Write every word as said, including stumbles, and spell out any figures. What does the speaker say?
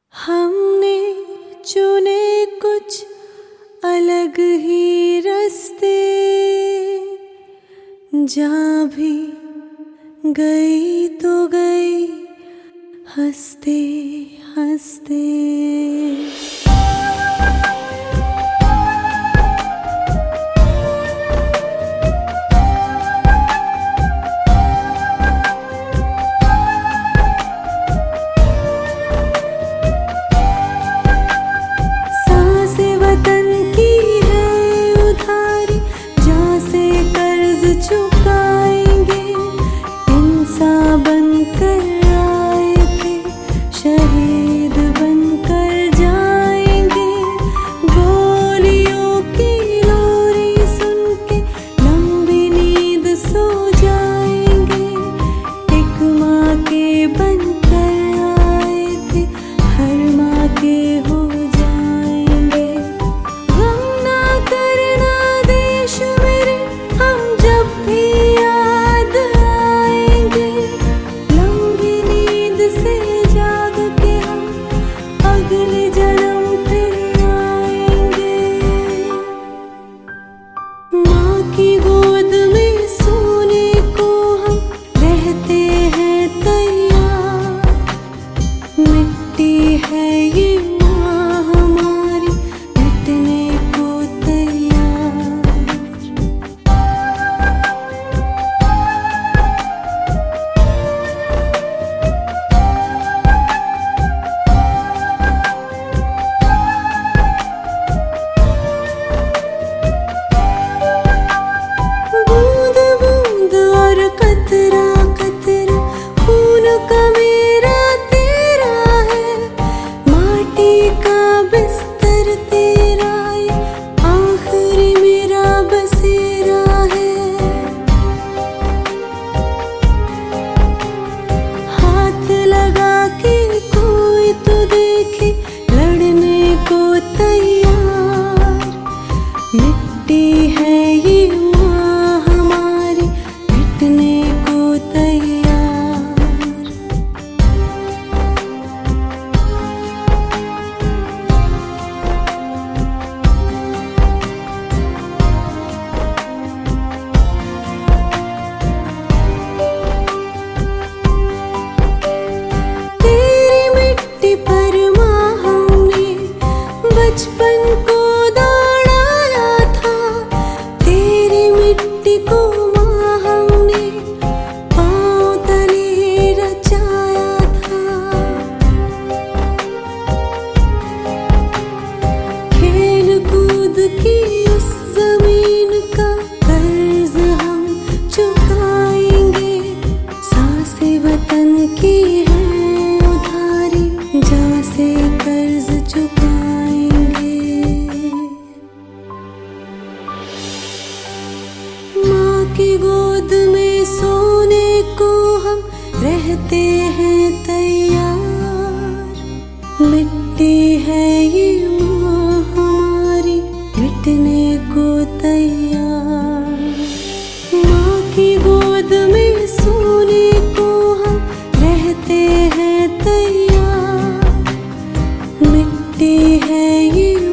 हमने चुने कुछ अलग ही रास्ते, जहाँ भी गई तो गई हंसते हंसते। की गोद में सोने को हम रहते हैं तैयार। मिट्टी है ये माँ हमारी मिटने को तैयार। माँ की गोद में सोने को हम रहते हैं तैयार। मिट्टी है ये